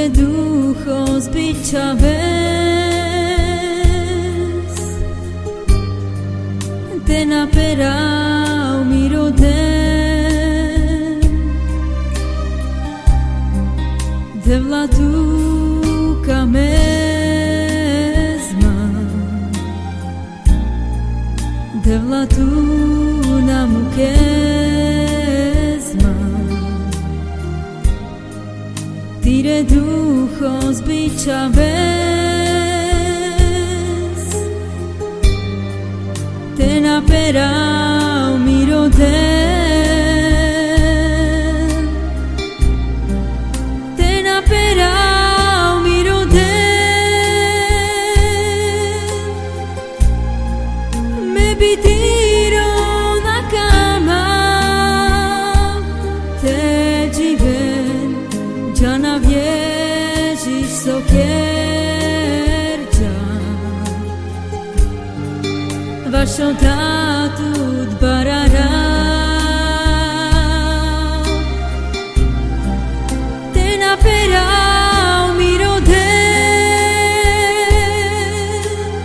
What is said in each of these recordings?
Tire duho zbičaves, te naperau mirodem, devlatu kamezma, devlatu namukezma. Tire duho zbičaves, te naperau mirodem, te naperau mirodem, me bitiro na cama, te dziven, già na viežiš sokjerđa, vašo tatu dbarara, te naperau mirodem,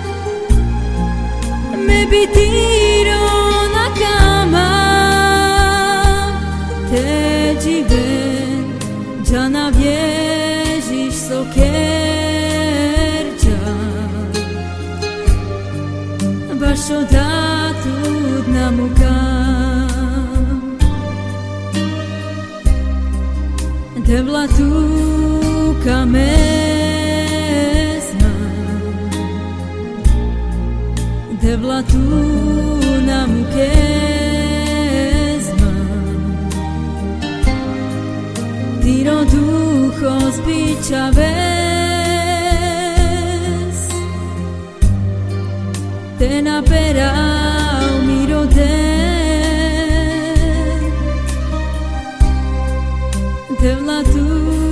me bitiro na cama, te dziven, già na vježiš sokjerđa, baš odatud namukam, devlatu kamezma, devlatu namukezma. Tiro duho zbičaves, te naperau mirodem, devlatu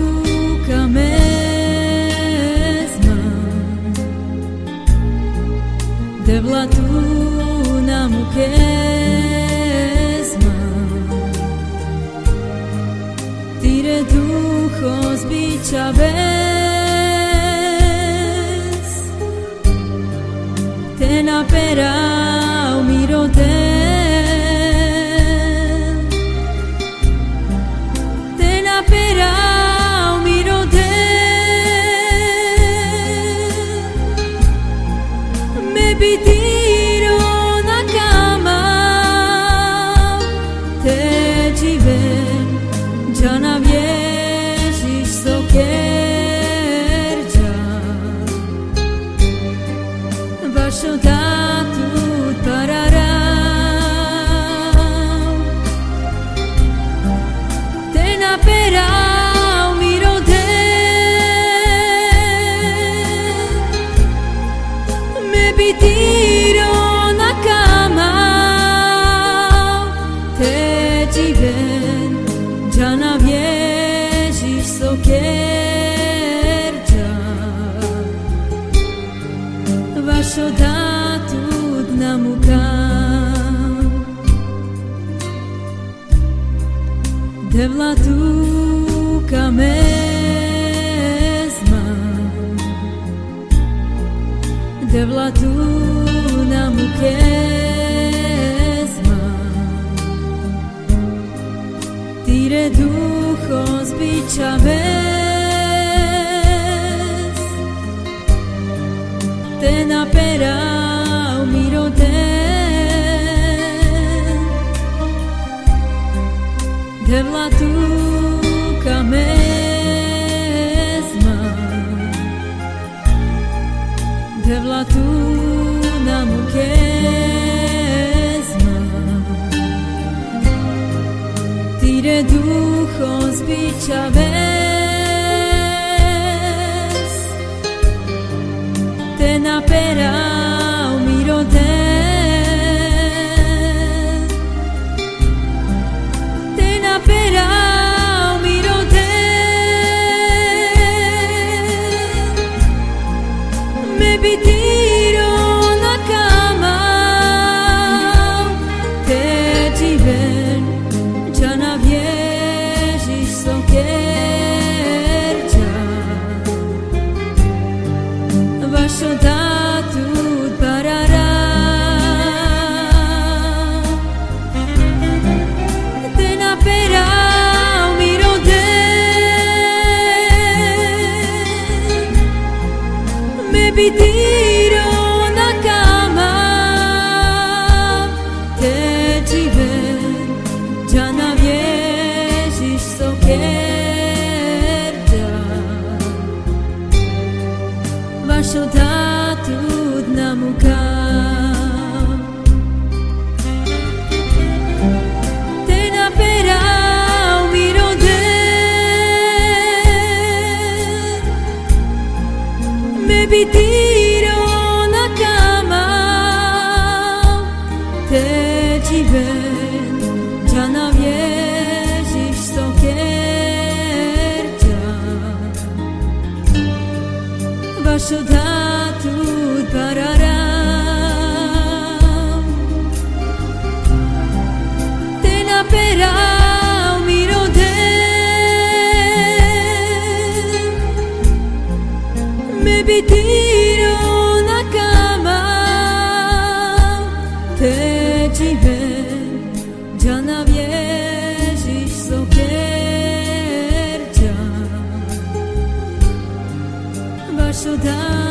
kamezma, devlatu namukezma. Tire duho zbičaves, te naperau mirodem, te naperau mirodem, me bitiro na cama, te dziven, già na vježiš sokjerđa, baš odatud parara, te naperau mirodem, me bitiro na cama, te dziven, già na vježiš sokjerđa, vaš odatud namukam, devlatu kamezma, devlatu namukezma. Tire duho zbičaves, te naperau mirodem, devlatu kamezma, devlatu namukezma. Tire duho zbičaves, te naperau mirodem, te naperau mirodem, me bitiro na cama, te dziven, già na vježiš sokjerđa, kerja Vashodatut namuka Tena perau mirode Me bitiro nakama Te dziwen Jana wierzysz co kerja Vashodatut pararam Tena perau mirode Me bitiro nakama Te dziwen Jana wierzysz co kerja Vashodatut